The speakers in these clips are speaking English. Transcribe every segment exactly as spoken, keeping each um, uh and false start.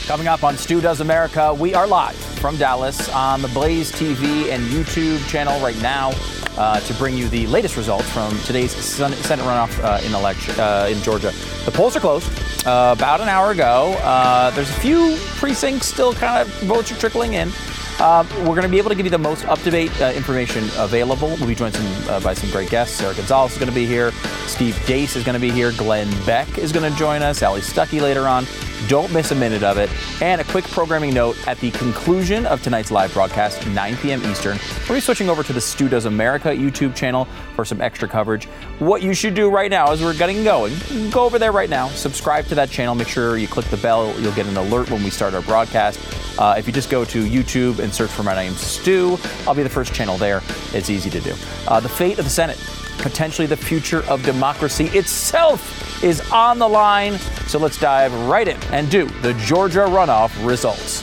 Coming up on Stu Does America, we are live from Dallas on the Blaze T V and YouTube channel right now uh, to bring you the latest results from today's Senate runoff uh, in election uh, in Georgia. The polls are closed uh, about an hour ago. Uh, there's a few precincts still kind of votes are trickling in. Uh, we're going to be able to give you the most up-to-date uh, information available. We'll be joined some, uh, by some great guests. Sarah Gonzalez is going to be here. Steve Deace is going to be here. Glenn Beck is going to join us. Allie Stuckey later on. Don't miss a minute of it. And a quick programming note at the conclusion of tonight's live broadcast, nine p.m. Eastern, we'll be switching over to the Stu Does America YouTube channel for some extra coverage. What you should do right now as we're getting going, go over there right now, subscribe to that channel, make sure you click the bell. You'll get an alert when we start our broadcast. Uh, if you just go to YouTube and search for my name, Stu, I'll be the first channel there. It's easy to do. Uh, the fate of the Senate, potentially the future of democracy itself, is on the line. So let's dive right in and do the Georgia runoff results.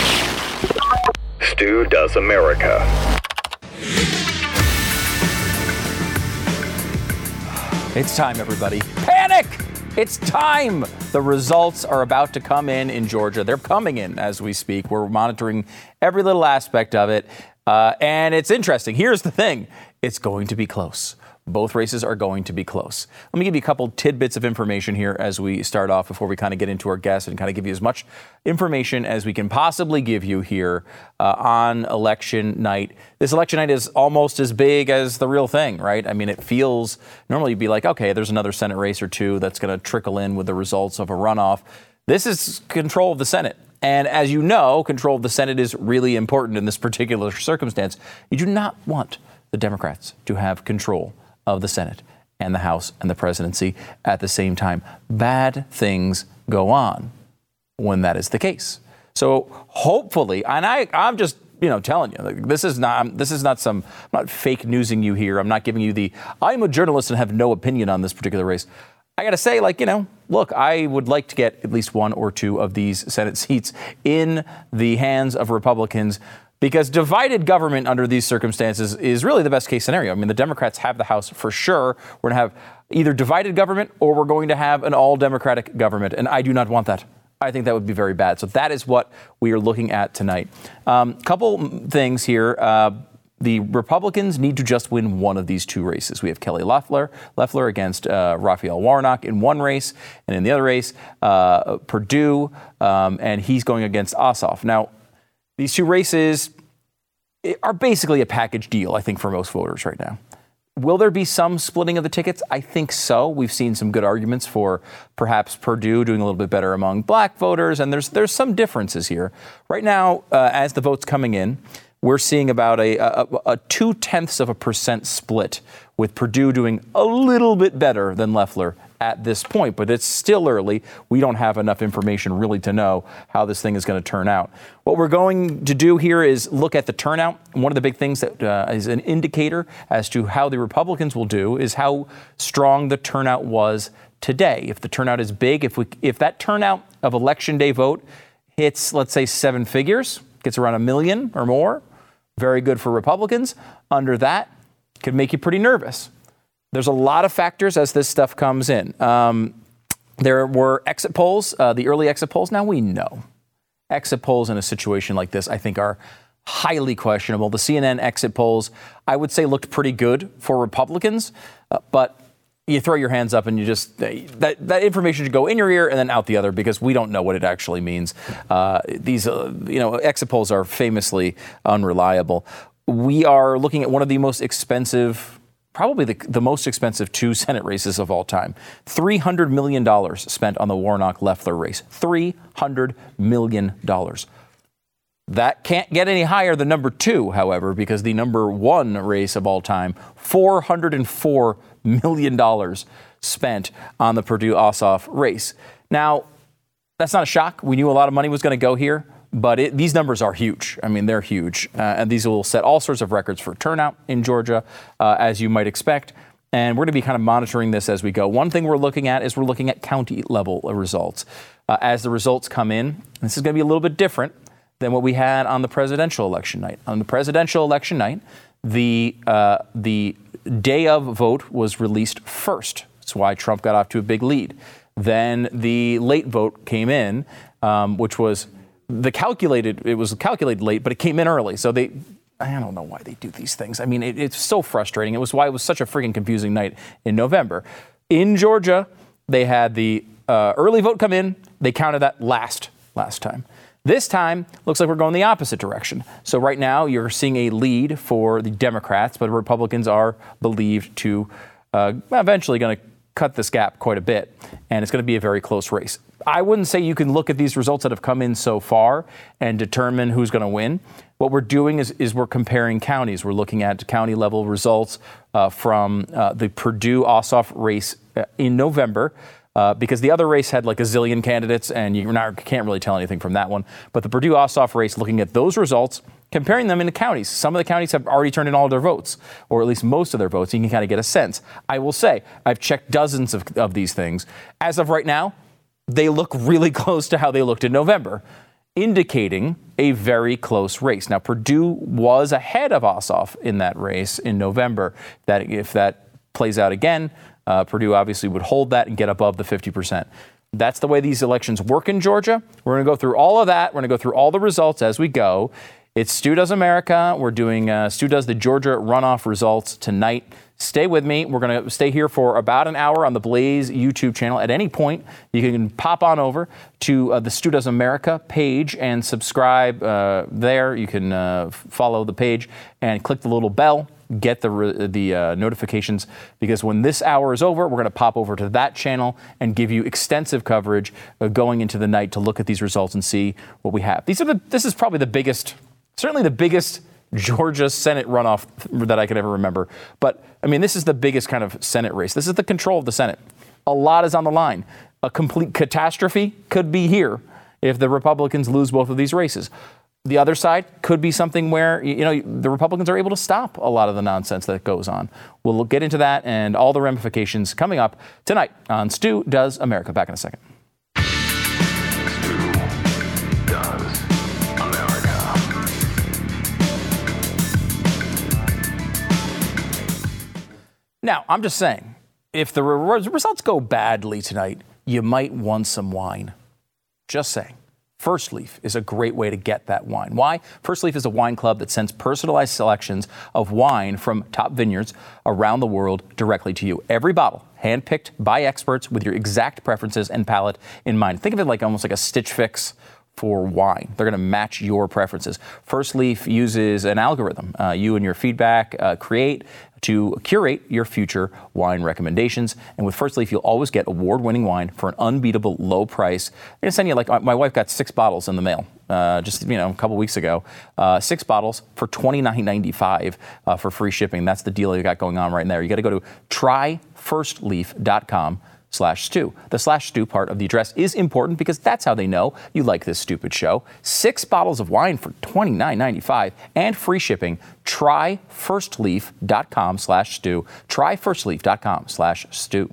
Stu Does America. It's time, everybody. Panic! It's time. The results are about to come in in Georgia. They're coming in as we speak. We're monitoring every little aspect of it. Uh, and it's interesting. Here's the thing. It's going to be close. Both races are going to be close. Let me give you a couple tidbits of information here as we start off before we kind of get into our guests and kind of give you as much information as we can possibly give you here uh, on election night. This election night is almost as big as the real thing, right? I mean, it feels, normally you'd be like, okay, there's another Senate race or two that's going to trickle in with the results of a runoff. This is control of the Senate. And as you know, control of the Senate is really important in this particular circumstance. You do not want the Democrats to have control of the Senate and the House and the presidency at the same time. Bad things go on when that is the case. So hopefully, and I, I'm just, you know, telling you, like, this is not, this is not some, I'm not fake newsing you here. I'm not giving you the, I'm a journalist and have no opinion on this particular race. I got to say, like, you know, look, I would like to get at least one or two of these Senate seats in the hands of Republicans, because divided government under these circumstances is really the best case scenario. I mean, the Democrats have the House for sure. We're going to have either divided government or we're going to have an all-Democratic government. And I do not want that. I think that would be very bad. So that is what we are looking at tonight. A um, couple things here. Uh, the Republicans need to just win one of these two races. We have Kelly Loeffler, Loeffler against uh, Raphael Warnock in one race. And in the other race, uh, Perdue, um, and he's going against Ossoff. Now, these two races are basically a package deal, I think, for most voters right now. Will there be some splitting of the tickets? I think so. We've seen some good arguments for perhaps Perdue doing a little bit better among black voters, and there's there's some differences here. Right now, uh, as the votes coming in, we're seeing about a, a, a two-tenths of a percent split, with Perdue doing a little bit better than Loeffler at this point, but it's still early. We don't have enough information really to know how this thing is going to turn out. What we're going to do here is look at the turnout. One of the big things that uh, is an indicator as to how the Republicans will do is how strong the turnout was today. If the turnout is big, if we, if that turnout of Election Day vote hits, let's say, seven figures, gets around a million or more, very good for Republicans. Under that, could make you pretty nervous. There's a lot of factors as this stuff comes in. Um, there were exit polls, uh, the early exit polls. Now we know exit polls in a situation like this, I think, are highly questionable. The C N N exit polls, I would say, looked pretty good for Republicans, uh, but you throw your hands up and you just, that, that information should go in your ear and then out the other, because we don't know what it actually means. Uh, these, uh, you know, exit polls are famously unreliable. We are looking at one of the most expensive, probably the, the most expensive two Senate races of all time. three hundred million dollars spent on the Warnock-Loeffler race. three hundred million dollars. That can't get any higher than number two, however, because the number one race of all time, four hundred four million dollars spent on the Perdue-Ossoff race. Now, that's not a shock. We knew a lot of money was going to go here, but it, these numbers are huge. I mean, they're huge. Uh, and these will set all sorts of records for turnout in Georgia, uh, as you might expect. And we're going to be kind of monitoring this as we go. One thing we're looking at is we're looking at county level results. Uh, as the results come in, this is going to be a little bit different than what we had on the presidential election night. On the presidential election night, the uh, the day of vote was released first. That's why Trump got off to a big lead. Then the late vote came in, um, which was the calculated, it was calculated late, but it came in early. So they, I don't know why they do these things. I mean, it, it's so frustrating. It was why it was such a freaking confusing night in November. In Georgia, they had the uh, early vote come in. They counted that last, last time. This time, looks like we're going the opposite direction. So right now, you're seeing a lead for the Democrats, but Republicans are believed to uh, eventually going to cut this gap quite a bit, and it's going to be a very close race. I wouldn't say you can look at these results that have come in so far and determine who's going to win. What we're doing is, is we're comparing counties. We're looking at county level results uh, from uh, the Purdue Ossoff race in November. Uh, because the other race had like a zillion candidates, and you not, can't really tell anything from that one. But the Purdue Ossoff race, looking at those results, comparing them into counties. Some of the counties have already turned in all of their votes, or at least most of their votes. You can kind of get a sense. I will say, I've checked dozens of, of these things. As of right now, they look really close to how they looked in November, indicating a very close race. Now, Purdue was ahead of Ossoff in that race in November. That if that plays out again, Uh, Purdue obviously would hold that and get above the fifty percent. That's the way these elections work in Georgia. We're going to go through all of that. We're going to go through all the results as we go. It's Stu Does America. We're doing uh, Stu Does the Georgia runoff results tonight. Stay with me. We're going to stay here for about an hour on the Blaze YouTube channel. At any point, you can pop on over to uh, the Stu Does America page and subscribe uh, there. You can uh, follow the page and click the little bell. Get the the uh, notifications, because when this hour is over, we're going to pop over to that channel and give you extensive coverage uh, going into the night to look at these results and see what we have. These are the. This is probably the biggest, certainly the biggest Georgia Senate runoff that I can ever remember. But I mean, this is the biggest kind of Senate race. This is the control of the Senate. A lot is on the line. A complete catastrophe could be here if the Republicans lose both of these races. The other side could be something where, you know, the Republicans are able to stop a lot of the nonsense that goes on. We'll get into that and all the ramifications coming up tonight on Stu Does America. Back in a second. Stu Does America. Now, I'm just saying, if the re- results go badly tonight, you might want some wine. Just saying. First Leaf is a great way to get that wine. Why? First Leaf is a wine club that sends personalized selections of wine from top vineyards around the world directly to you. Every bottle handpicked by experts with your exact preferences and palate in mind. Think of it like almost like a Stitch Fix for wine. They're going to match your preferences. First Leaf uses an algorithm uh, you and your feedback uh, create to curate your future wine recommendations. And with First Leaf, you'll always get award-winning wine for an unbeatable low price. They're going to send you, like, my wife got six bottles in the mail uh, just, you know, a couple weeks ago. Uh, six bottles for twenty-nine ninety-five uh, for free shipping. That's the deal you got going on right there. You got to go to try first leaf dot com slash stew. The slash stew part of the address is important because that's how they know you like this stupid show. Six bottles of wine for twenty-nine ninety-five and free shipping. try first leaf dot com slash stew. try first leaf dot com slash stew.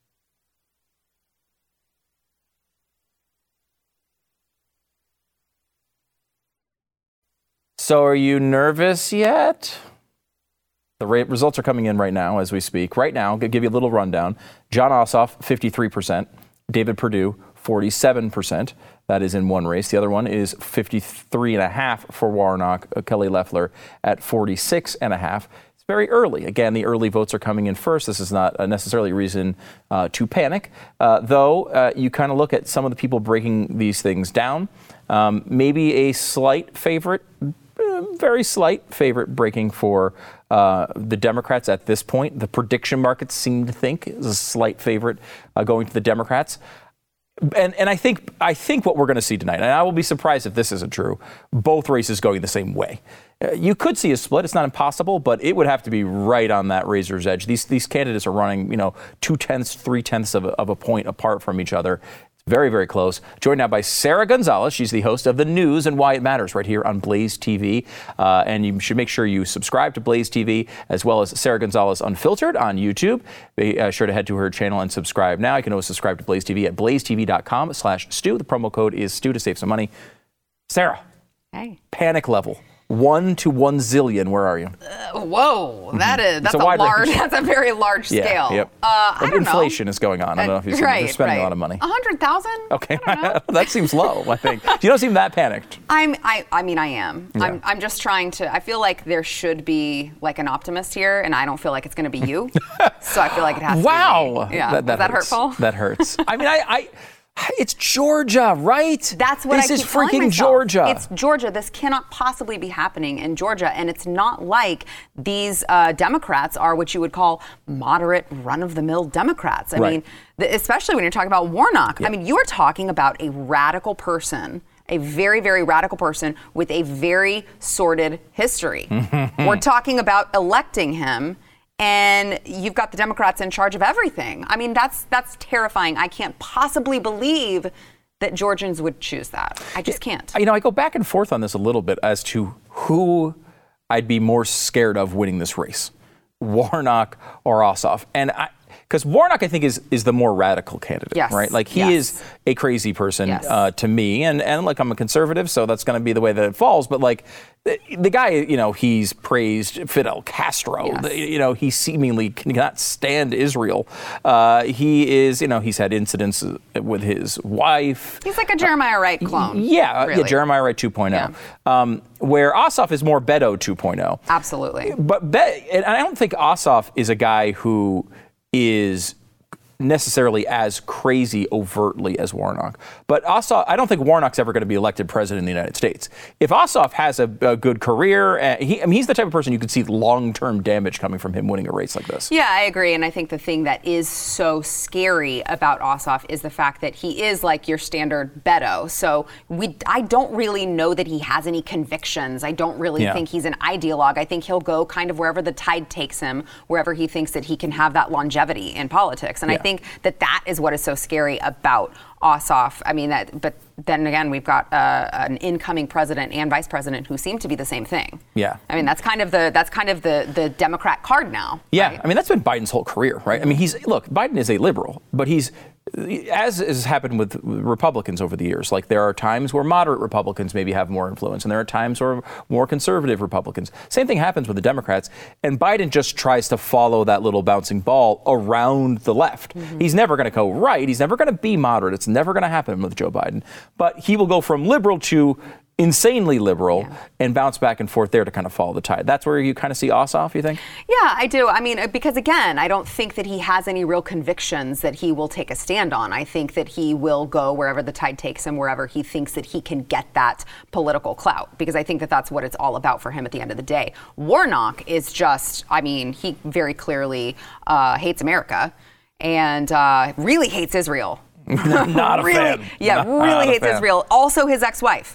So are you nervous yet? The results are coming in right now as we speak. Right now, I'll give you a little rundown. Jon Ossoff, fifty-three percent. David Perdue, forty-seven percent. That is in one race. The other one is fifty-three and a half for Warnock. Kelly Loeffler at forty-six and a half. It's very early. Again, the early votes are coming in first. This is not necessarily a reason uh, to panic, uh, though uh, you kind of look at some of the people breaking these things down. Um, maybe a slight favorite, very slight favorite breaking for uh, the Democrats at this point. The prediction markets seem to think is a slight favorite uh, going to the Democrats. And and I think I think what we're going to see tonight, and I will be surprised if this isn't true, both races going the same way. Uh, you could see a split. It's not impossible, but it would have to be right on that razor's edge. These these candidates are running, you know, two tenths, three tenths of a, of a point apart from each other. Very, very close. Joined now by Sara Gonzales. She's the host of The News and Why It Matters right here on Blaze T V. Uh, and you should make sure you subscribe to Blaze T V, as well as Sara Gonzales Unfiltered on YouTube. Be uh, sure to head to her channel and subscribe now. You can always subscribe to Blaze T V at blaze t v dot com slash stew. The promo code is stew to save some money. Sara. Hey. Panic level one to one zillion. Where are you? Uh, whoa, that is that's a a, wide large. range. That's a very large Yeah, scale. yep. Uh, I But don't inflation know. is going on. I don't know if you've seen right, it. They're spending right. a lot of money. A hundred thousand? Okay, I don't know. that seems low. I think you don't seem that panicked. I'm. I. I mean, I am. Yeah. I'm. I'm just trying to. I feel like there should be like an optimist here, and I don't feel like it's going to be you. So I feel like it has. Wow. To be me. Yeah. That, that is that hurts. hurtful? That hurts. I mean, I. I It's Georgia, right? That's what this I is keep telling freaking myself. Georgia. It's Georgia. This cannot possibly be happening in Georgia, and it's not like these uh, Democrats are what you would call moderate, run-of-the-mill Democrats. I Right. mean, the, especially when you're talking about Warnock. Yeah. I mean, you're talking about a radical person. A very, very radical person with a very sordid history. We're talking about electing him, and you've got the Democrats in charge of everything. I mean, that's that's terrifying. I can't possibly believe that Georgians would choose that. I just can't. You know, I go back and forth on this a little bit as to who I'd be more scared of winning this race, Warnock or Ossoff. And I, because Warnock, I think, is is the more radical candidate, Yes. right? Like, he Yes. is a crazy person Yes. uh, to me. And, and, like, I'm a conservative, so that's going to be the way that it falls. But, like, the, the guy, you know, he's praised Fidel Castro. Yes. The- you know, he seemingly cannot stand Israel. Uh, he is, you know, he's had incidents with his wife. He's like a Jeremiah Wright clone. Yeah, really. yeah, Jeremiah Wright two point oh. Um, where Ossoff is more Beto two point oh. Absolutely. But Be- and I don't think Ossoff is a guy who is necessarily as crazy overtly as Warnock. But Ossoff, I don't think Warnock's ever going to be elected president in the United States. If Ossoff has a, a good career, uh, he, I mean, he's the type of person you could see long-term damage coming from him winning a race like this. Yeah, I agree. And I think the thing that is so scary about Ossoff is the fact that he is like your standard Beto. So we, I don't really know that he has any convictions. I don't really Yeah. think he's an ideologue. I think he'll go kind of wherever the tide takes him, wherever he thinks that he can have that longevity in politics. And Yeah. I think that that is what is so scary about Ossoff. I mean, that, but then again, we've got uh, an incoming president and vice president who seem to be the same thing. Yeah. I mean, that's kind of the that's kind of the the Democrat card now. Yeah, right? I mean, that's been Biden's whole career, right? I mean, he's, look, Biden is a liberal, but he's, as has happened with Republicans over the years, like, there are times where moderate Republicans maybe have more influence, and there are times where more conservative Republicans. Same thing happens with the Democrats, and Biden just tries to follow that little bouncing ball around the left. Mm-hmm. He's never going to go right. He's never going to be moderate. It's never going to happen with Joe Biden. But he will go from liberal to insanely liberal Yeah. and bounce back and forth there to kind of follow the tide. That's where you kind of see Ossoff, you think? Yeah, I do. I mean, uh, because again, I don't think that he has any real convictions that he will take a stand on. I think that he will go wherever the tide takes him, wherever he thinks that he can get that political clout, because I think that that's what it's all about for him at the end of the day. Warnock is just, I mean, he very clearly uh, hates America and uh, really hates Israel. Not a really, fan. Yeah, Not really a hates fan. Israel. Also his ex-wife.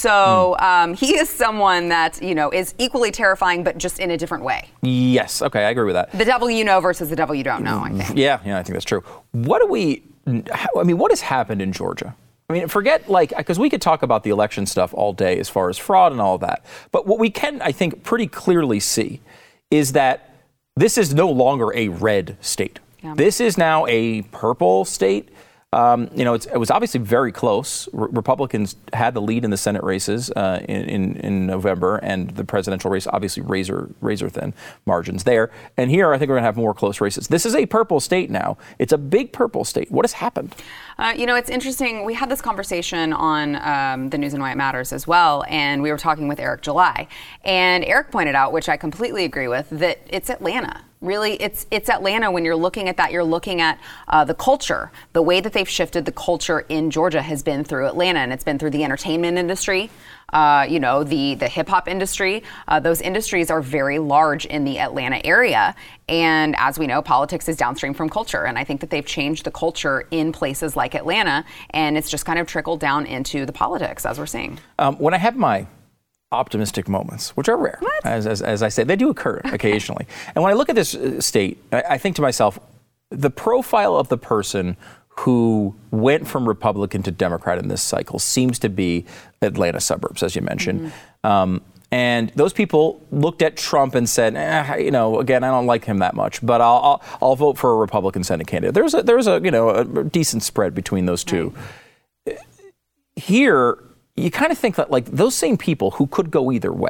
So um, he is someone that, you know, is equally terrifying, but just in a different way. Yes. Okay, I agree with that. The devil you know versus the devil you don't know, I think. Yeah, yeah, I think that's true. What do we, I mean, what has happened in Georgia? I mean, forget, like, because we could talk about the election stuff all day as far as fraud and all of that. But what we can, I think, pretty clearly see is that this is no longer a red state. Yeah. This is now a purple state. Um, you know, it's, it was obviously very close. Re- Republicans had the lead in the Senate races uh, in, in, in November, and the presidential race, obviously razor razor thin margins there. And here, I think we're going to have more close races. This is a purple state now. It's a big purple state. What has happened? Uh, you know, it's interesting. We had this conversation on um, the News and Why It Matters as well, and we were talking with Eric July. And Eric pointed out, which I completely agree with, that it's Atlanta. Really, it's it's Atlanta. When you're looking at that, you're looking at uh, the culture. The way that they've shifted the culture in Georgia has been through Atlanta, and it's been through the entertainment industry, uh, you know, the, the hip-hop industry. Uh, those industries are very large in the Atlanta area. And as we know, politics is downstream from culture. And I think that they've changed the culture in places like Atlanta, and it's just kind of trickled down into the politics, as we're seeing. Um, when I have my optimistic moments, which are rare, as, as, as I say, they do occur occasionally. And when I look at this uh, state, I, I think to myself, the profile of the person who went from Republican to Democrat in this cycle seems to be Atlanta suburbs, as you mentioned. Mm-hmm. Um, and those people looked at Trump and said, eh, you know, again, I don't like him that much, but I'll, I'll, I'll vote for a Republican Senate candidate. There's a, there's a, you know, a decent spread between those two. Right. Here, you kind of think that, like, those same people who could go either way,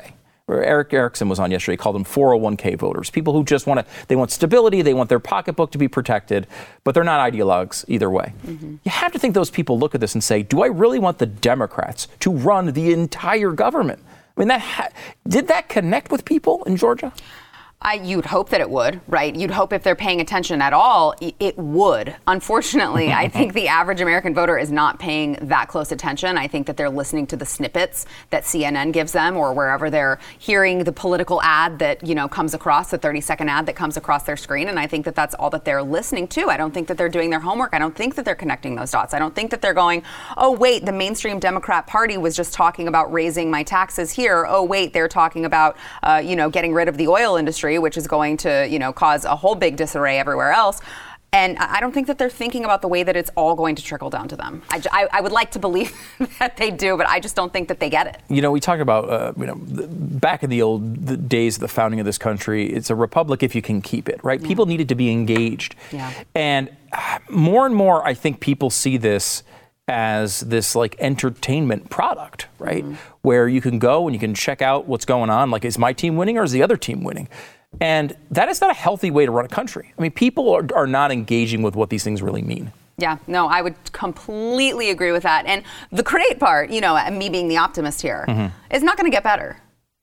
Eric Erickson was on yesterday, called them four oh one k voters, people who just want to, they want stability, they want their pocketbook to be protected, but they're not ideologues either way. Mm-hmm. You have to think those people look at this and say, do I really want the Democrats to run the entire government? I mean, that ha- did that connect with people in Georgia? I, you'd hope that it would, right? You'd hope if they're paying attention at all, it would. Unfortunately, I think the average American voter is not paying that close attention. I think that they're listening to the snippets that C N N gives them, or wherever they're hearing the political ad that, you know, comes across, the thirty second ad that comes across their screen. And I think that that's all that they're listening to. I don't think that they're doing their homework. I don't think that they're connecting those dots. I don't think that they're going, oh, wait, the mainstream Democrat Party was just talking about raising my taxes here. Oh, wait, they're talking about, uh, you know, getting rid of the oil industry, which is going to, you know, cause a whole big disarray everywhere else. And I don't think that they're thinking about the way that it's all going to trickle down to them. I, I, I would like to believe that they do, but I just don't think that they get it. You know, we talk about, uh, you know, the, back in the old the days of the founding of this country, it's a republic if you can keep it, right? Yeah. People needed to be engaged. Yeah. And more and more, I think people see this as this like entertainment product, right? Mm-hmm. Where you can go and you can check out what's going on. Like, is my team winning or is the other team winning? And that is not a healthy way to run a country. I mean, people are, are not engaging with what these things really mean. Yeah, no, I would completely agree with that. And the great part, you know, me being the optimist here, mm-hmm. is not going to get better.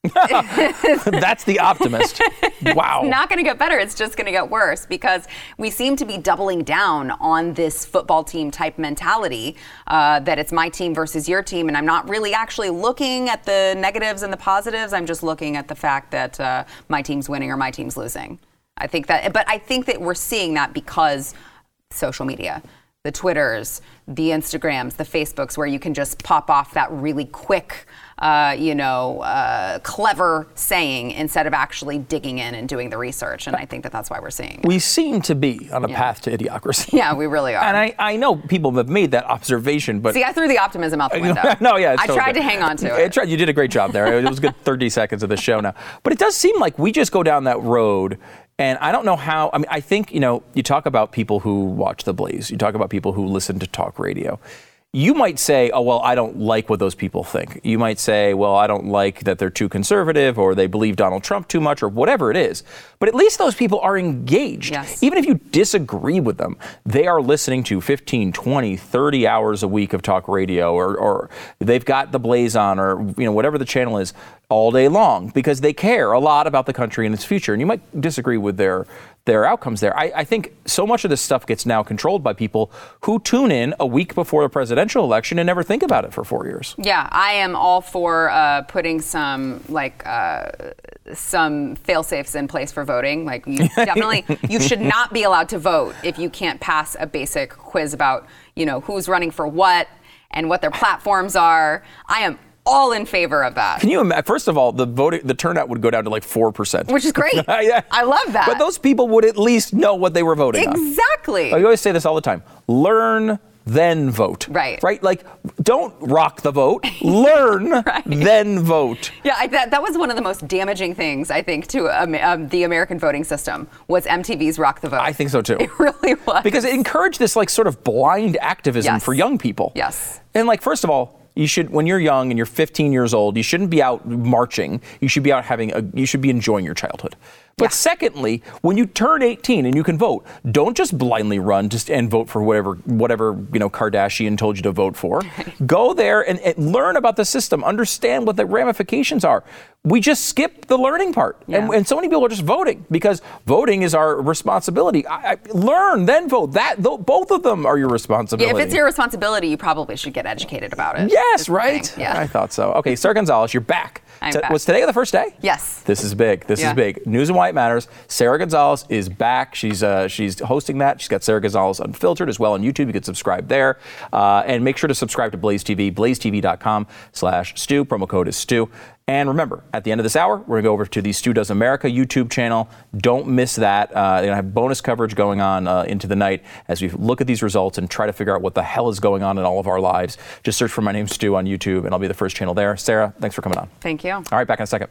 That's the optimist. Wow. It's not going to get better. It's just going to get worse, because we seem to be doubling down on this football team type mentality, uh, that it's my team versus your team. And I'm not really actually looking at the negatives and the positives. I'm just looking at the fact that uh, my team's winning or my team's losing. I think that, but I think that we're seeing that because social media, the Twitters, the Instagrams, the Facebooks, where you can just pop off that really quick, uh, you know, uh, clever saying instead of actually digging in and doing the research. And I think that that's why we're seeing it. We seem to be on a yeah. path to idiocracy. Yeah, we really are. And I, I know people have made that observation, but... See, I threw the optimism out the window. no, yeah, it's I totally tried good. to hang on to it. it tried, you did a great job there. It was a good thirty seconds of the show now. But it does seem like we just go down that road. And I don't know how, I mean, I think, you know, you talk about people who watch The Blaze. You talk about people who listen to talk radio. You might say, oh, well, I don't like what those people think. You might say, well, I don't like that they're too conservative or they believe Donald Trump too much or whatever it is. But at least those people are engaged. Yes. Even if you disagree with them, they are listening to fifteen, twenty, thirty hours a week of talk radio, or, or they've got The Blaze on, or, you know, whatever the channel is, all day long, because they care a lot about the country and its future. And you might disagree with their their outcomes there. I, I think so much of this stuff gets now controlled by people who tune in a week before the presidential election and never think about it for four years. Yeah, I am all for uh, putting some like uh, some fail-safes in place for voting. Like, you definitely, you should not be allowed to vote if you can't pass a basic quiz about, you know, who's running for what and what their platforms are. I am all in favor of that. Can you imagine? First of all, the voting, the turnout would go down to like four percent. Which is great. Yeah. I love that. But those people would at least know what they were voting exactly. on. Exactly. I always say this all the time. Learn, then vote. Right. Right? Like, don't rock the vote. Learn, right. then vote. Yeah, I, that, that was one of the most damaging things, I think, to um, um, the American voting system, was M T V's Rock the Vote. I think so, too. It really was. Because it encouraged this, like, sort of blind activism yes. for young people. Yes. And, like, first of all, you should, when you're young and you're fifteen years old, you shouldn't be out marching. You should be out having a, you should be enjoying your childhood. But yeah. secondly, when you turn eighteen and you can vote, don't just blindly run just and vote for whatever, whatever, you know, Kardashian told you to vote for. Go there and, and learn about the system, understand what the ramifications are. We just skip the learning part. Yeah. And, and so many people are just voting because voting is our responsibility. I, I, learn, then vote. That th- both of them are your responsibility. Yeah, if it's your responsibility, you probably should get educated about it. Yes, right? Yeah. I thought so. Okay, Sarah Gonzalez, you're back. I'm T- back. Was today the first day? Yes. This is big. This yeah. is big. News and Why It Matters. Sarah Gonzalez is back. She's uh, she's hosting that. She's got Sarah Gonzalez Unfiltered as well on YouTube. You can subscribe there. Uh, and make sure to subscribe to Blaze T V, blaze t v dot com slash Stu. Promo code is Stu. And remember, at the end of this hour, we're going to go over to the Stu Does America YouTube channel. Don't miss that. Uh, they're going to have bonus coverage going on uh, into the night as we look at these results and try to figure out what the hell is going on in all of our lives. Just search for My Name's Stu on YouTube, and I'll be the first channel there. Sarah, thanks for coming on. Thank you. All right, back in a second.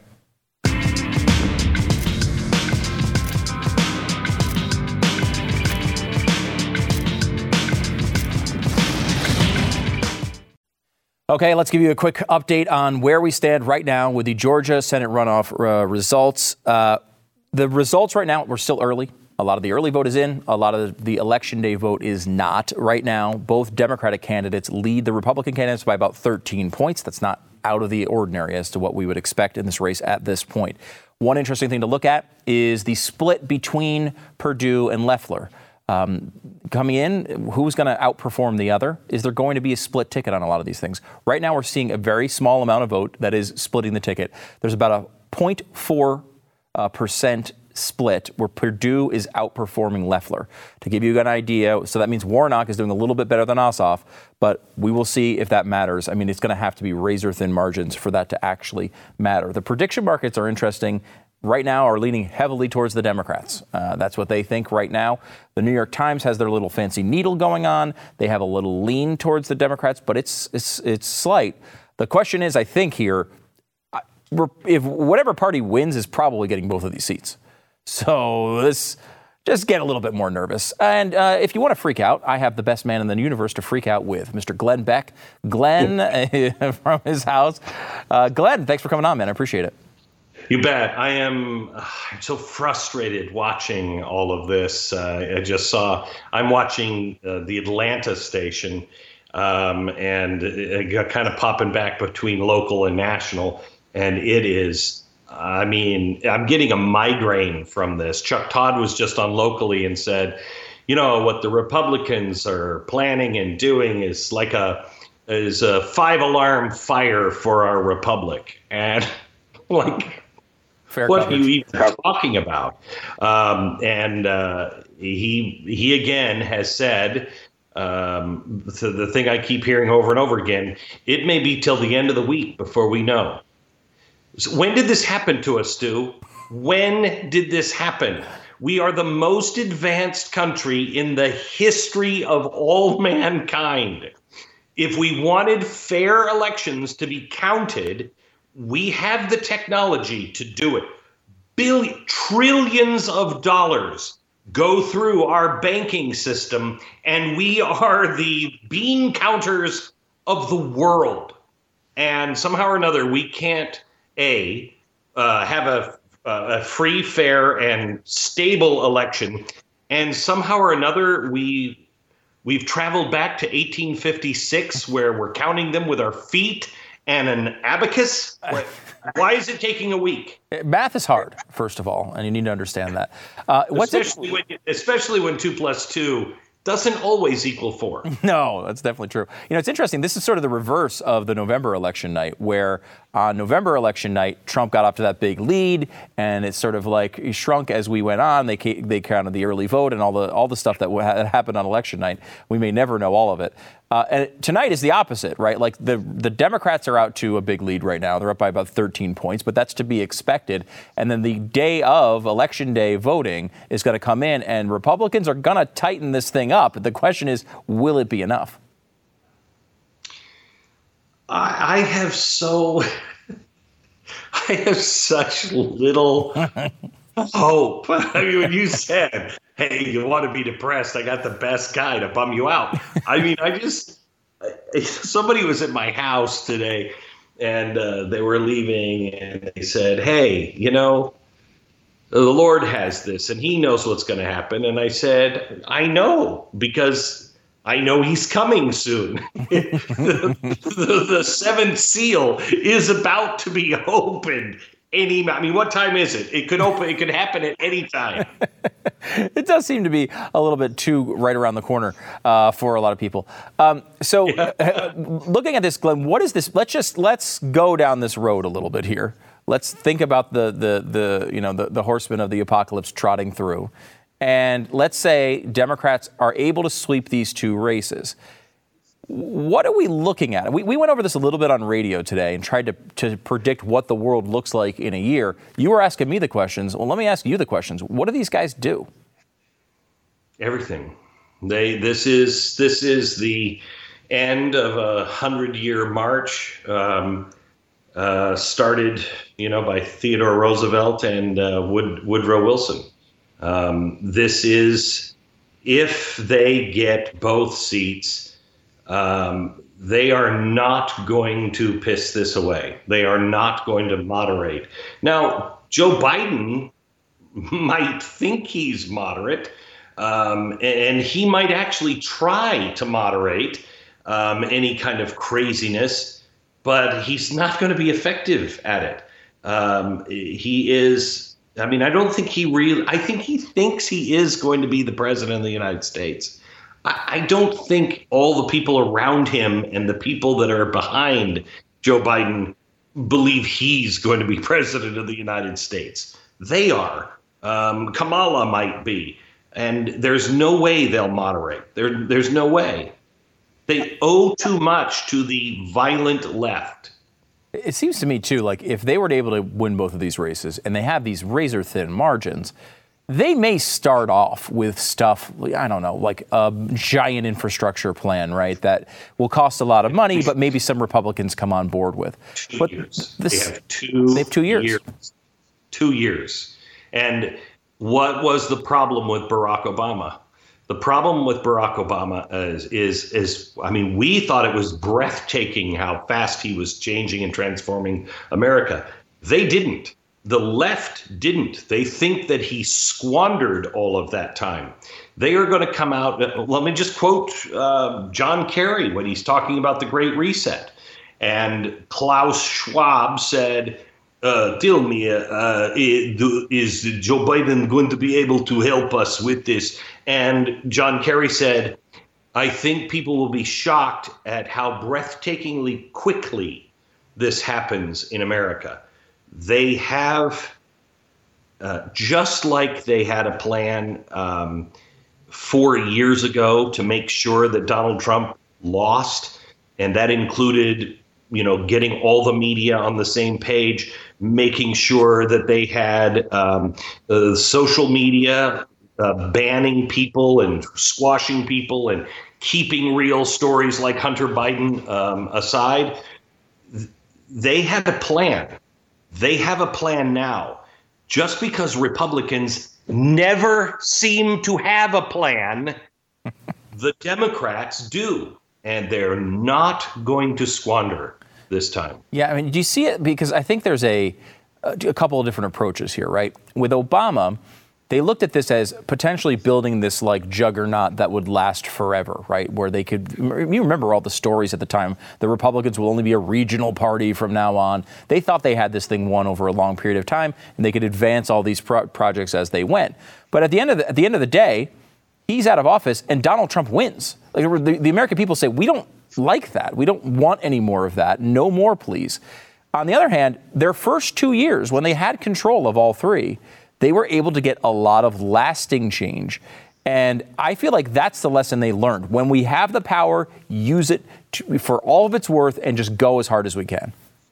Okay, let's give you a quick update on where we stand right now with the Georgia Senate runoff uh, results. Uh, the results right now, we're still early. A lot of the early vote is in. A lot of the election day vote is not right now. Both Democratic candidates lead the Republican candidates by about thirteen points. That's not out of the ordinary as to what we would expect in this race at this point. One interesting thing to look at is the split between Perdue and Loeffler. Um, coming in, who's going to outperform the other? Is there going to be a split ticket on a lot of these things? Right now, we're seeing a very small amount of vote that is splitting the ticket. There's about a zero point four uh, percent split where Perdue is outperforming Loeffler. To give you an idea, so that means Warnock is doing a little bit better than Ossoff, but we will see if that matters. I mean, it's going to have to be razor-thin margins for that to actually matter. The prediction markets are interesting. Right now are leaning heavily towards the Democrats. Uh, that's what they think right now. The New York Times has their little fancy needle going on. They have a little lean towards the Democrats, but it's it's it's slight. The question is, I think here, if whatever party wins is probably getting both of these seats. So let's just get a little bit more nervous. And uh, if you want to freak out, I have the best man in the universe to freak out with, Mister Glenn Beck. Glenn from his house. Uh, Glenn, thanks for coming on, man. I appreciate it. You bet. I am uh, I'm so frustrated watching all of this. Uh, I just saw, I'm watching uh, the Atlanta station, um, and it got kind of popping back between local and national. And it is, I mean, I'm getting a migraine from this. Chuck Todd was just on locally and said, you know, what the Republicans are planning and doing is like a, is a five alarm fire for our republic. And like, Fair what coverage. are you even talking about? Um, and uh, he he again has said um, the, the thing I keep hearing over and over again. It may be till the end of the week before we know. So when did this happen to us, Stu? When did this happen? We are the most advanced country in the history of all mankind. If we wanted fair elections to be counted, we have the technology to do it. Billion, trillions of dollars go through our banking system, and we are the bean counters of the world. And somehow or another, we can't, A, uh, have a, a free, fair, and stable election. And somehow or another, we, we've traveled back to eighteen fifty-six, where we're counting them with our feet and an abacus? Why is it taking a week? Math is hard, first of all, and you need to understand that. Uh, what's especially, when, especially when two plus two doesn't always equal four. No, that's definitely true. You know, it's interesting. This is sort of the reverse of the November election night, where on November election night, Trump got off to that big lead, and it's sort of like he shrunk as we went on. They they counted the early vote and all the all the stuff that happened on election night. We may never know all of it. Uh, and tonight is the opposite, right? Like the the Democrats are out to a big lead right now. They're up by about thirteen points, but that's to be expected. And then the day of election day voting is going to come in, and Republicans are going to tighten this thing up. The question is, will it be enough? I, I have so, I have such little hope. I mean, when you said, hey, you want to be depressed, I got the best guy to bum you out. I mean, I just, somebody was at my house today, and uh, they were leaving, and they said, hey, you know, the Lord has this, and he knows what's going to happen. And I said, I know, because I know he's coming soon. the, the, the seventh seal is about to be opened. Any, I mean, what time is it? It could open. It could happen at any time. It does seem to be a little bit too right around the corner uh, for a lot of people. Um, so, yeah. uh, looking at this, Glenn, what is this? Let's just let's go down this road a little bit here. Let's think about the the the you know the, the horsemen of the apocalypse trotting through, and let's say Democrats are able to sweep these two races. What are we looking at? We, we went over this a little bit on radio today and tried to, to predict what the world looks like in a year. You were asking me the questions. Well, let me ask you the questions. What do these guys do? Everything. They. This is this is the end of a hundred-year march. Um, uh, started, you know, by Theodore Roosevelt and uh, Wood, Woodrow Wilson. Um, this is, if they get both seats, um, they are not going to piss this away. They are not going to moderate. Now, Joe Biden might think he's moderate, um, and he might actually try to moderate um, any kind of craziness, but he's not going to be effective at it. Um, he is, I mean, I don't think he really, I think he thinks he is going to be the president of the United States. I don't think all the people around him and the people that are behind Joe Biden believe he's going to be president of the United States. They are. Um, Kamala might be. And there's no way they'll moderate. There, there's no way. They owe too much to the violent left. It seems to me, too, like if they were able to win both of these races and they have these razor thin margins, they may start off with stuff, I don't know, like a giant infrastructure plan, right, that will cost a lot of money, but maybe some Republicans come on board with. Two but years. This, they have two, they have two years. years. Two years. And what was the problem with Barack Obama? The problem with Barack Obama is, is, is, I mean, we thought it was breathtaking how fast he was changing and transforming America. They didn't. The left didn't. They think that he squandered all of that time. They are going to come out. Let me just quote uh, John Kerry when he's talking about the Great Reset. And Klaus Schwab said, uh, tell me, uh, is Joe Biden going to be able to help us with this? And John Kerry said, I think people will be shocked at how breathtakingly quickly this happens in America. They have, uh, just like they had a plan um, four years ago to make sure that Donald Trump lost, and that included, you know, getting all the media on the same page, making sure that they had um, uh, social media uh, banning people and squashing people and keeping real stories like Hunter Biden um, aside. They had a plan. They have a plan now. Just because Republicans never seem to have a plan, the Democrats do. And they're not going to squander this time. Yeah, I mean, do you see it? Because I think there's a, a couple of different approaches here, right? With Obama, they looked at this as potentially building this like juggernaut that would last forever, right? Where they could, you remember all the stories at the time, the Republicans will only be a regional party from now on. They thought they had this thing won over a long period of time and they could advance all these pro- projects as they went. But at the end of the, at the end of the day, he's out of office and Donald Trump wins. Like the, the American people say, we don't like that. We don't want any more of that. No more, please. On the other hand, their first two years, when they had control of all three, they were able to get a lot of lasting change. And I feel like that's the lesson they learned. When we have the power, use it to, for all of its worth and just go as hard as we can.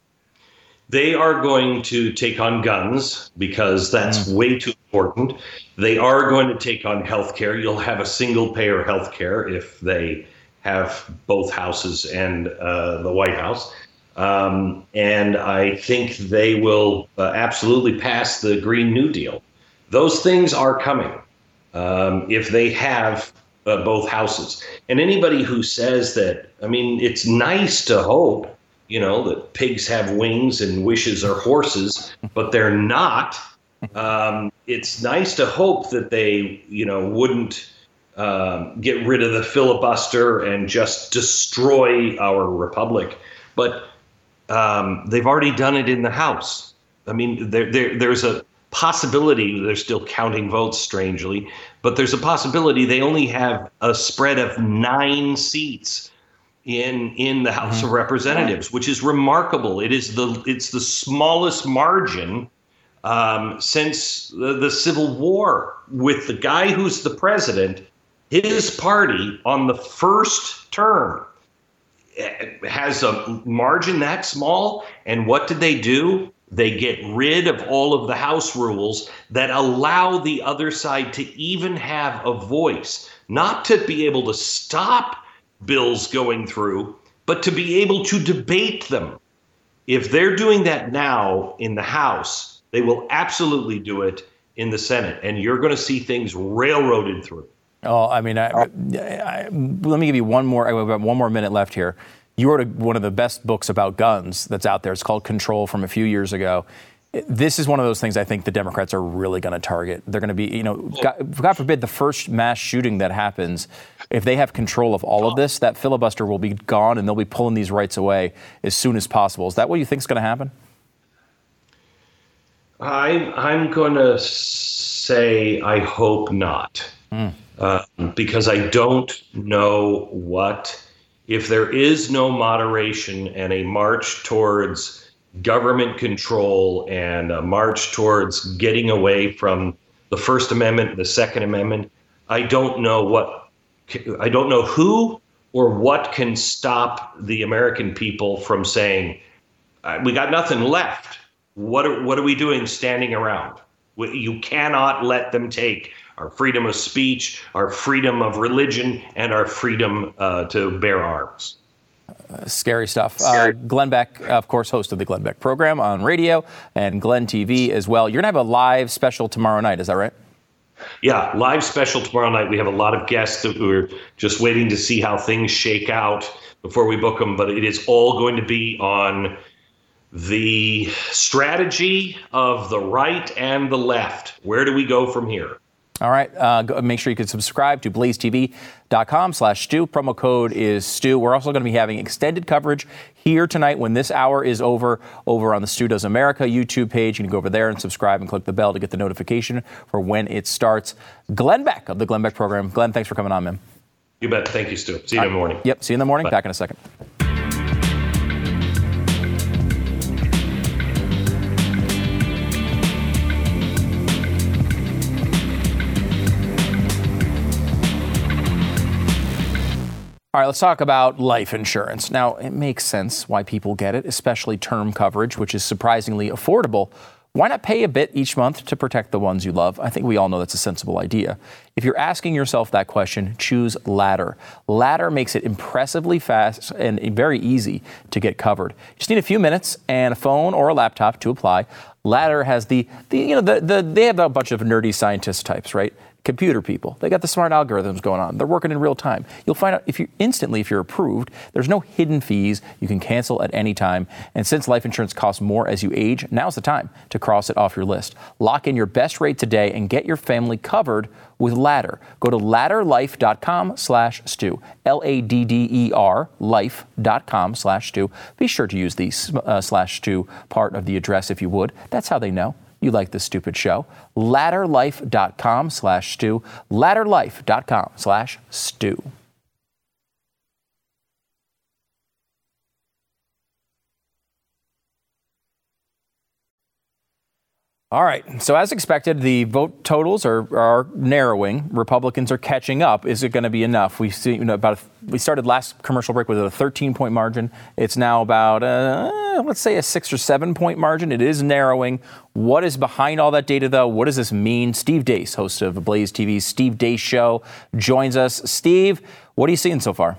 They are going to take on guns because that's mm. way too important. They are going to take on health care. You'll have a single payer health care if they have both houses and uh, the White House. Um, and I think they will uh, absolutely pass the Green New Deal. Those things are coming um, if they have uh, both houses. And anybody who says that, I mean, it's nice to hope, you know, that pigs have wings and wishes are horses, but they're not. Um, it's nice to hope that they, you know, wouldn't um, get rid of the filibuster and just destroy our republic. But Um, they've already done it in the House. I mean, there, there, there's a possibility, they're still counting votes strangely, but there's a possibility they only have a spread of nine seats in in the House mm-hmm. of Representatives, which is remarkable. It is the it's the smallest margin um, since the, the Civil War. With the guy who's the president, his party on the first term has a margin that small, and what did they do? They get rid of all of the House rules that allow the other side to even have a voice, not to be able to stop bills going through, but to be able to debate them. If they're doing that now in the House, they will absolutely do it in the Senate, and you're going to see things railroaded through. Oh, I mean, I, I, let me give you one more. I have one more minute left here. You wrote a, one of the best books about guns that's out there. It's called Control, from a few years ago. This is one of those things I think the Democrats are really going to target. They're going to be, you know, God, God forbid, the first mass shooting that happens, if they have control of all of this, that filibuster will be gone and they'll be pulling these rights away as soon as possible. Is that what you think is going to happen? I'm, I'm going to say I hope not, mm. uh, because I don't know what, if there is no moderation and a march towards government control and a march towards getting away from the First Amendment, the Second Amendment, I don't know what, I don't know who or what can stop the American people from saying, we got nothing left. What are, what are we doing standing around? You cannot let them take our freedom of speech, our freedom of religion, and our freedom uh, to bear arms. Uh, scary stuff. Uh, Glenn Beck, of course, host of the Glenn Beck program on radio and Glenn T V as well. You're going to have a live special tomorrow night. Is that right? Yeah, live special tomorrow night. We have a lot of guests that we're just waiting to see how things shake out before we book them. But it is all going to be on the strategy of the right and the left. Where do we go from here? All right. Uh, go, make sure you can subscribe to blaze t v dot com slash Stu. Promo code is Stu. We're also going to be having extended coverage here tonight when this hour is over, over on the Stu Does America YouTube page. You can go over there and subscribe and click the bell to get the notification for when it starts. Glenn Beck of the Glenn Beck program. Glenn, thanks for coming on, man. You bet. Thank you, Stu. See you in the morning. Yep. See you in the morning. Bye. Back in a second. All right, let's talk about life insurance. Now, it makes sense why people get it, especially term coverage, which is surprisingly affordable. Why not pay a bit each month to protect the ones you love? I think we all know that's a sensible idea. If you're asking yourself that question, choose Ladder. Ladder makes it impressively fast and very easy to get covered. You just need a few minutes and a phone or a laptop to apply. Ladder has the, the you know, the, the they have a bunch of nerdy scientist types, right? Computer people. They got the smart algorithms going on. They're working in real time. You'll find out if you instantly if you're approved. There's no hidden fees. You can cancel at any time. And since life insurance costs more as you age, now's the time to cross it off your list. Lock in your best rate today and get your family covered with Ladder. Go to ladderlife.com slash Stu. L A D D E R life.com slash Stu. Be sure to use the uh, slash Stu part of the address if you would. That's how they know you like this stupid show. Ladderlife.com slash Stu. Ladderlife.com slash Stu. All right. So as expected, the vote totals are, are narrowing. Republicans are catching up. Is it going to be enough? We see you know, about a, we started last commercial break with a thirteen point margin. It's now about uh, let's say a six or seven point margin. It is narrowing. What is behind all that data, though? What does this mean? Steve Deace, host of Blaze T V's Steve Deace Show, joins us. Steve, what are you seeing so far?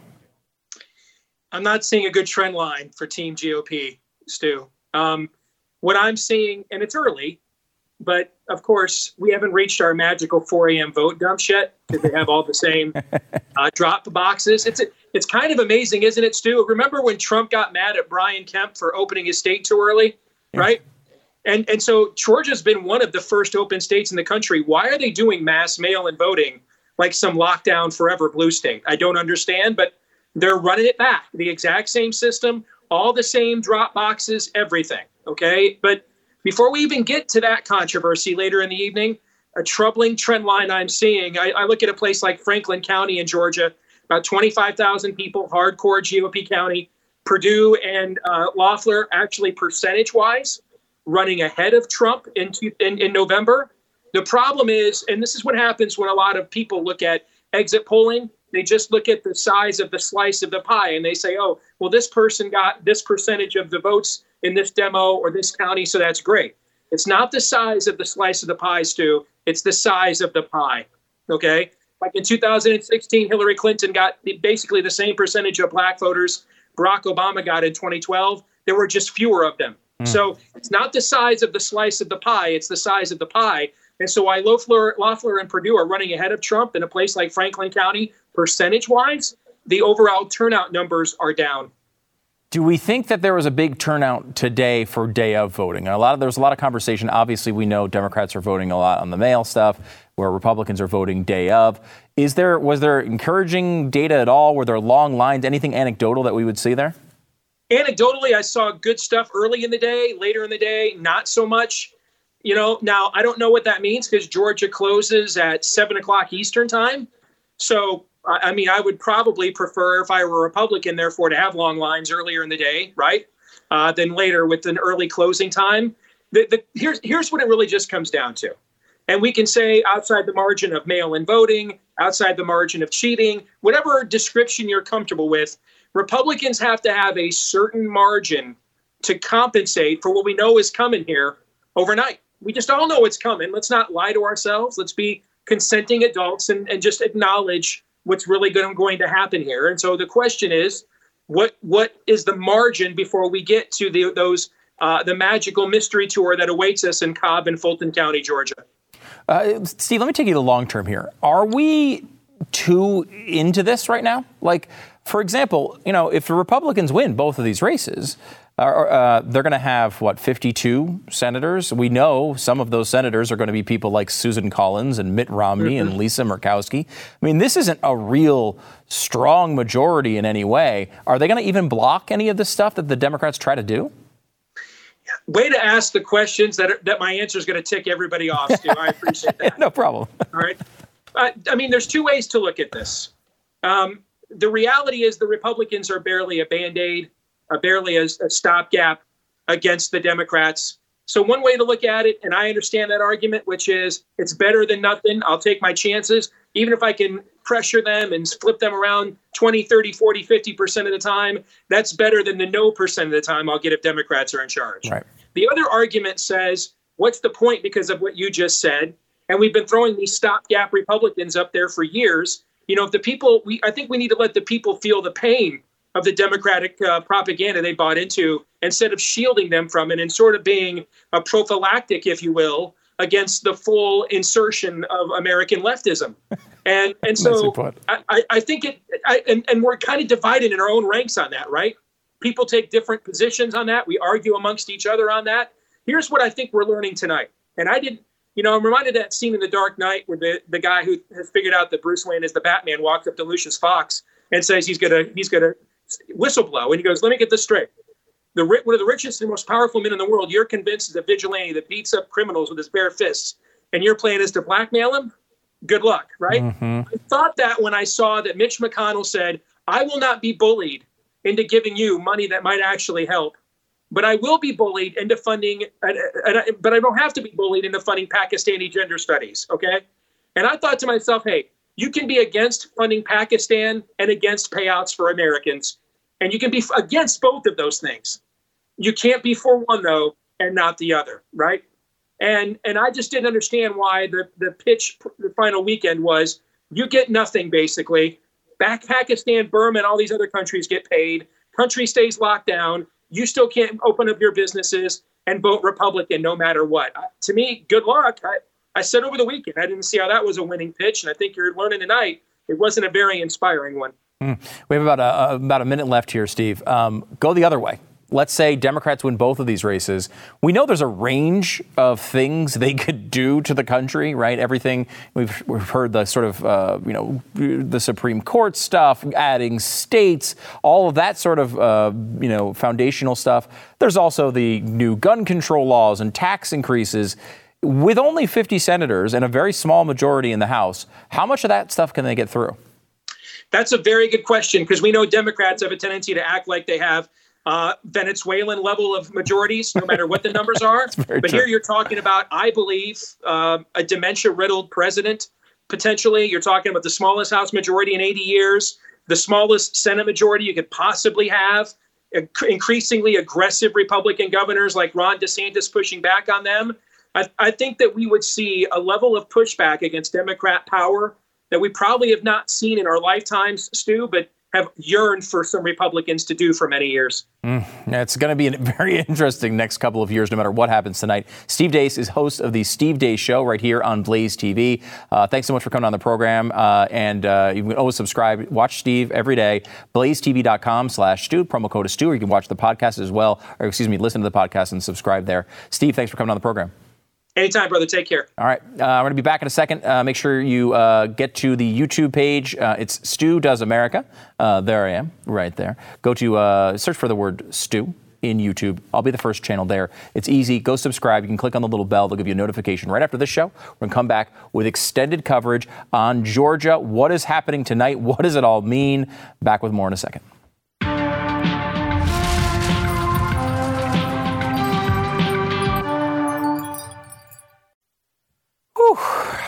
I'm not seeing a good trend line for Team G O P, Stu. Um, what I'm seeing, and it's early. But, of course, we haven't reached our magical four a.m. vote dumps yet because they have all the same uh, drop boxes. It's it's kind of amazing, isn't it, Stu? Remember when Trump got mad at Brian Kemp for opening his state too early, right? And and so Georgia's been one of the first open states in the country. Why are they doing mass mail-in voting like some lockdown forever blue state? I don't understand, but they're running it back. The exact same system, all the same drop boxes, everything, okay? But before we even get to that controversy later in the evening, a troubling trend line I'm seeing, I, I look at a place like Franklin County in Georgia, about twenty-five thousand people, hardcore G O P county. Purdue and uh, Loeffler actually percentage-wise running ahead of Trump in, in, in November. The problem is, and this is what happens when a lot of people look at exit polling, they just look at the size of the slice of the pie and they say, oh, well, this person got this percentage of the votes in this demo or this county, so that's great. It's not the size of the slice of the pie, Stu. It's the size of the pie, okay? Like in two thousand sixteen, Hillary Clinton got basically the same percentage of black voters Barack Obama got in twenty twelve. There were just fewer of them. Mm. So it's not the size of the slice of the pie. It's the size of the pie. And so while Loeffler, Loeffler and Purdue are running ahead of Trump in a place like Franklin County, percentage-wise, the overall turnout numbers are down. Do we think that there was a big turnout today for day of voting? And a lot of there was a lot of conversation. Obviously, we know Democrats are voting a lot on the mail stuff, where Republicans are voting day of. Is there was there encouraging data at all? Were there long lines? Anything anecdotal that we would see there? Anecdotally, I saw good stuff early in the day. Later in the day, not so much. You know, now I don't know what that means because Georgia closes at seven o'clock Eastern time. So. I mean, I would probably prefer, if I were a Republican, therefore, to have long lines earlier in the day, right, uh, than later with an early closing time. The, the, here's, here's what it really just comes down to. And we can say outside the margin of mail-in voting, outside the margin of cheating, whatever description you're comfortable with, Republicans have to have a certain margin to compensate for what we know is coming here overnight. We just all know it's coming. Let's not lie to ourselves. Let's be consenting adults and, and just acknowledge what's really going to happen here. And so the question is, what what is the margin before we get to the those uh, the magical mystery tour that awaits us in Cobb and Fulton County, Georgia? Uh, Steve, let me take you to the long term here. Are we too into this right now? Like, for example, you know, if the Republicans win both of these races, uh, uh, they're going to have, what, fifty-two senators? We know some of those senators are going to be people like Susan Collins and Mitt Romney mm-hmm. and Lisa Murkowski. I mean, this isn't a real strong majority in any way. Are they going to even block any of this stuff that the Democrats try to do? Way to ask the questions that are, that my answer is going to tick everybody off, Stu. I appreciate that. No problem. All right. Uh, I mean, there's two ways to look at this. Um, the reality is the Republicans are barely a Band-Aid, uh, barely a, a stopgap against the Democrats. So one way to look at it, and I understand that argument, which is it's better than nothing. I'll take my chances, even if I can pressure them and flip them around twenty, thirty, forty, fifty percent of the time. That's better than the no percent of the time I'll get if Democrats are in charge. Right. The other argument says, what's the point because of what you just said? And we've been throwing these stopgap Republicans up there for years. You know, if the people, we, I think we need to let the people feel the pain of the Democratic uh, propaganda they bought into instead of shielding them from it and sort of being a prophylactic, if you will, against the full insertion of American leftism. And and so I, I think it, I, and, and we're kind of divided in our own ranks on that, right? People take different positions on that. We argue amongst each other on that. Here's what I think we're learning tonight. And I didn't, you know, I'm reminded of that scene in The Dark Knight where the, the guy who has figured out that Bruce Wayne is the Batman walks up to Lucius Fox and says he's gonna he's gonna whistle blow, and he goes, "Let me get this straight. The one of the richest and most powerful men in the world, you're convinced is a vigilante that beats up criminals with his bare fists, and your plan is to blackmail him? Good luck," right? Mm-hmm. I thought that when I saw that Mitch McConnell said, "I will not be bullied into giving you money that might actually help, but I will be bullied into funding, and, and I, but I don't have to be bullied into funding Pakistani gender studies," okay? And I thought to myself, hey, you can be against funding Pakistan and against payouts for Americans, and you can be against both of those things. You can't be for one, though, and not the other, right? And and I just didn't understand why the, the pitch the final weekend was you get nothing, basically. Back Pakistan, Burma, and all these other countries get paid. Country stays locked down. You still can't open up your businesses and vote Republican no matter what. To me, good luck. I, I said over the weekend, I didn't see how that was a winning pitch, and I think you're learning tonight it wasn't a very inspiring one. Mm. We have about a, about a minute left here, Steve. Um, go the other way. Let's say Democrats win both of these races. We know there's a range of things they could do to the country, right? Everything we've, we've heard the sort of, uh, you know, the Supreme Court stuff, adding states, all of that sort of, uh, you know, foundational stuff. There's also the new gun control laws and tax increases. With only fifty senators and a very small majority in the House, how much of that stuff can they get through? That's a very good question, because we know Democrats have a tendency to act like they have Uh, Venezuelan level of majorities, no matter what the numbers are. But true. Here you're talking about, I believe, uh, a dementia-riddled president, potentially. You're talking about the smallest House majority in eighty years, the smallest Senate majority you could possibly have, inc- increasingly aggressive Republican governors like Ron DeSantis pushing back on them. I, I think that we would see a level of pushback against Democrat power that we probably have not seen in our lifetimes, Stu, but have yearned for some Republicans to do for many years. Mm, it's going to be a very interesting next couple of years, no matter what happens tonight. Steve Deace is host of the Steve Deace Show right here on Blaze T V. Uh, thanks so much for coming on the program. Uh, and uh, you can always subscribe. Watch Steve every day. blazetv.com slash Stu. Promo code is Stu. Or you can watch the podcast as well. Or excuse me, listen to the podcast and subscribe there. Steve, thanks for coming on the program. Anytime, brother. Take care. All right. Uh, we're going to be back in a second. Uh, make sure you uh, get to the YouTube page. Uh, it's Stu Does America. Uh, there I am, right there. Go to uh, search for the word Stu in YouTube. I'll be the first channel there. It's easy. Go subscribe. You can click on the little bell. They'll give you a notification right after this show. We're going to come back with extended coverage on Georgia. What is happening tonight? What does it all mean? Back with more in a second. Whew.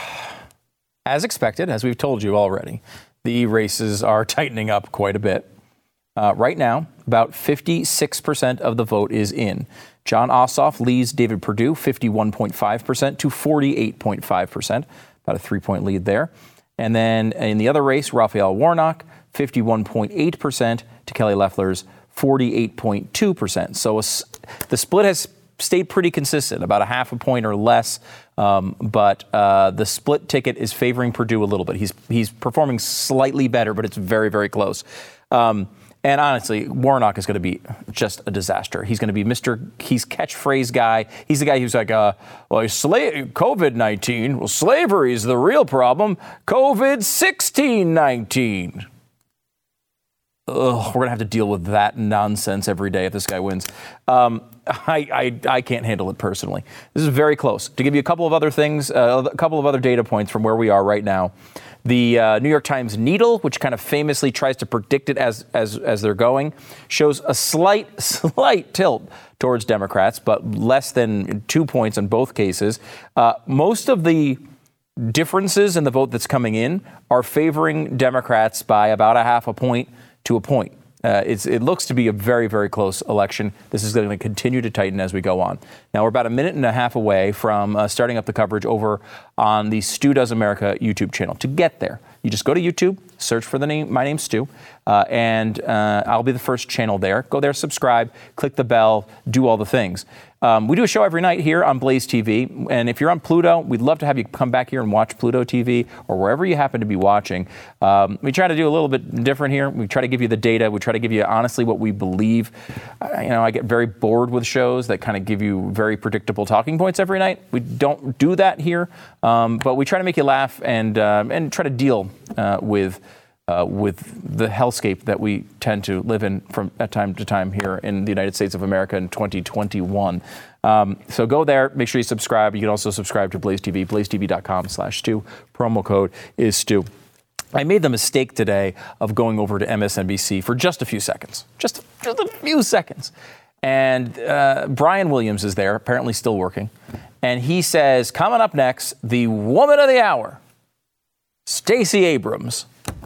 As expected, as we've told you already, the races are tightening up quite a bit. Uh, right now, about fifty-six percent of the vote is in. Jon Ossoff leads David Perdue fifty-one point five percent to forty-eight point five percent, about a three-point lead there. And then in the other race, Raphael Warnock, fifty-one point eight percent to Kelly Loeffler's forty-eight point two percent. So a, the split has stayed pretty consistent, about a half a point or less. Um, but uh, the split ticket is favoring Perdue a little bit. He's he's performing slightly better, but it's very, very close. Um, and honestly, Warnock is going to be just a disaster. He's going to be Mister He's catchphrase guy. He's the guy who's like, uh, well, sla- COVID nineteen. Well, slavery is the real problem. COVID sixteen nineteen. Ugh, we're going to have to deal with that nonsense every day if this guy wins. Um, I, I I can't handle it personally. This is very close. To give you a couple of other things, uh, a couple of other data points from where we are right now. The uh, New York Times Needle, which kind of famously tries to predict it as as as they're going, shows a slight slight tilt towards Democrats, but less than two points in both cases. Uh, most of the differences in the vote that's coming in are favoring Democrats by about a half a point to a point. Uh, it's, it looks to be a very, very close election. This is going to continue to tighten as we go on. Now, we're about a minute and a half away from uh, starting up the coverage over on the Stu Does America YouTube channel. To get there, you just go to YouTube, search for the name, my name's Stu, uh, and uh, I'll be the first channel there. Go there, subscribe, click the bell, do all the things. Um, we do a show every night here on Blaze T V, and if you're on Pluto, we'd love to have you come back here and watch Pluto T V or wherever you happen to be watching. Um, we try to do a little bit different here. We try to give you the data. We try to give you honestly what we believe. Uh, you know, I get very bored with shows that kind of give you very predictable talking points every night. We don't do that here, um, but we try to make you laugh and um, and try to deal uh, with. Uh, with the hellscape that we tend to live in from at time to time here in the United States of America in twenty twenty-one. Um, so go there, make sure you subscribe. You can also subscribe to Blaze T V, blazetv.com slash Stu. Promo code is Stu. I made the mistake today of going over to M S N B C for just a few seconds, just, just a few seconds. And uh, Brian Williams is there, apparently still working. And he says, coming up next, the woman of the hour, Stacey Abrams.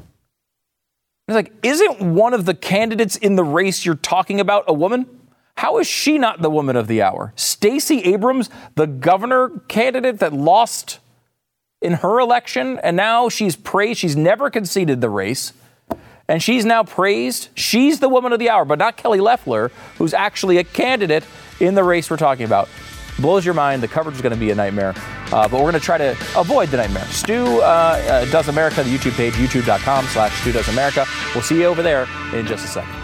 It's like, isn't one of the candidates in the race you're talking about a woman? How is she not the woman of the hour? Stacey Abrams, the governor candidate that lost in her election, and now she's praised. She's never conceded the race, and she's now praised. She's the woman of the hour, but not Kelly Loeffler, who's actually a candidate in the race we're talking about. Blows your mind. The coverage is going to be a nightmare, uh, but we're going to try to avoid the nightmare. Stu uh, uh, Does America, the YouTube page, youtube.com slash Stu Does America. We'll see you over there in just a second.